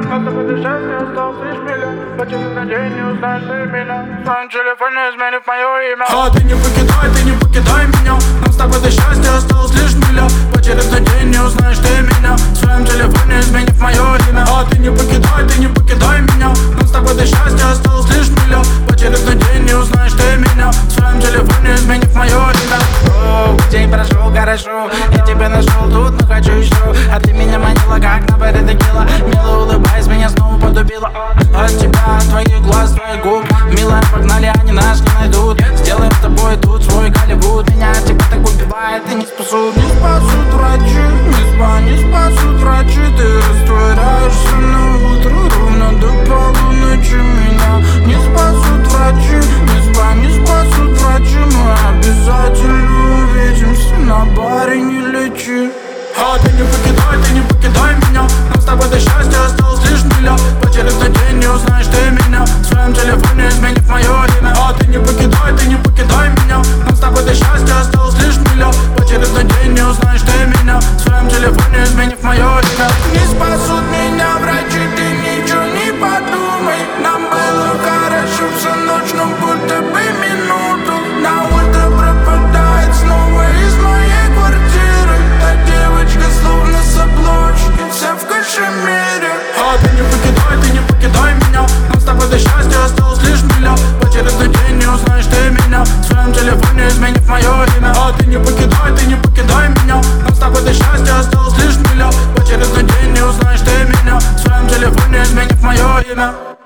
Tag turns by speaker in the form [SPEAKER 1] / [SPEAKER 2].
[SPEAKER 1] Но с тобой до счастья осталось лишь миля. По через на день не узнаешь ты меня. В своем телефоне изменив мое имя.
[SPEAKER 2] А ты не покидай меня. Нам с тобой до счастья осталось лишь миля. По через на день не узнаешь ты меня. В своем телефоне изменив мое имя. А ты не покидай меня. Нам с тобой до счастья осталось лишь миля. По через на день не узнаешь ты меня. В своем телефоне изменив мое имя.
[SPEAKER 3] День прошел хорошо, я тебя нашел тут, но хочу еще. А ты меня манила, как на баре текила. Мило улыбаясь, меня снова подубила. От тебя, от твоих глаз, твоих губ. Милая, погнали, они нас не найдут. Сделаем с тобой тут свой Голливуд. Меня от тебя так убивает, и не спасут.
[SPEAKER 2] Не спасут врачи, не спасут врачи. Ты растворяешься на утро, ровно до полуночи. Меня не спасут врачи, не спасут врачи. Мы обязательно увидимся, на баре не лечи. А ты не покидай меня. Нам с тобой до счастья осталось лишь миля. По через на день не узнаешь ты меня. В своем телефоне изменив мое имя. А ты не покидай меня. Нам с тобой до счастья осталось лишь миля. По через на день не узнаешь ты меня. В своем телефоне изменив мое имя. Не спасут меня врачи, ты ничего не подумай. Нам было хорошо всю ночь, но будто бы минуту. На утро пропадает снова из моей квартиры. Та девочка словно с обложки, вся в кашемире. А ты не покидай меня. Нам с тобой до счастья осталось лишь миля. По через на день не узнаешь ты меня. В своем телефоне изменив мое имя. А ты не покидай меня. Нам с тобой до счастья осталось лишь миля. По через на день не узнаешь ты меня. В своем телефоне изменив мое имя.